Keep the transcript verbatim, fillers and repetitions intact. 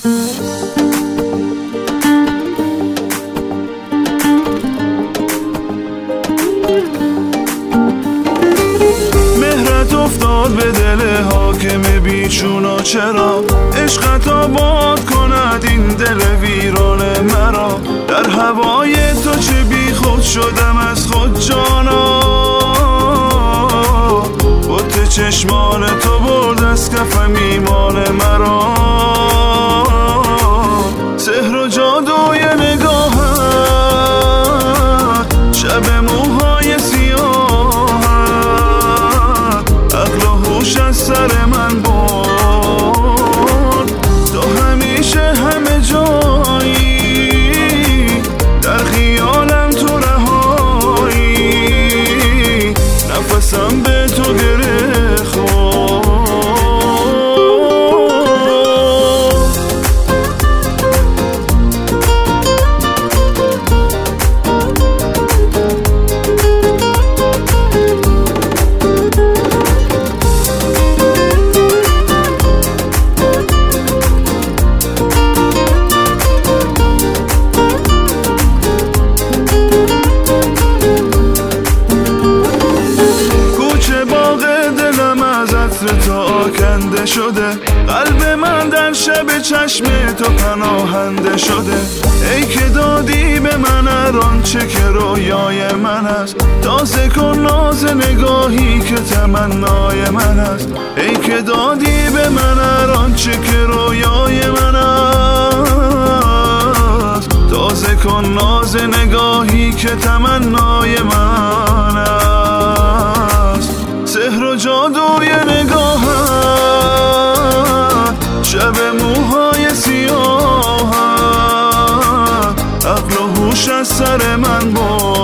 مهرت افتاد به دل حاکم بیچونا، چرا عشقت آباد کند این دل ویران مرا. در هوای تو چه بی خود شدم از خود جانا، بت چشمان تو برد از کفم ایمان مرا. سحر و جادوی نگاهت، شب موهای سیاهت، عقل و هوش از سر من برد. تو همیشه همه جایی، در خیالم تو رهایی، نفسم به تو گره خورد. تو آکنده شده، قلب من در شب چشم تو پناهنده شده. ای که دادی به من هر آنچه که رویای من است، تازه کن ناز نگاهی که تمنای من است. ای که دادی به من هر آنچه که رویای من است، تازه کن ناز نگاهی که تمنای من است. سحر و جادوی نگاهت، شب موهای سیاهت، عقل و هوش از سر من برد.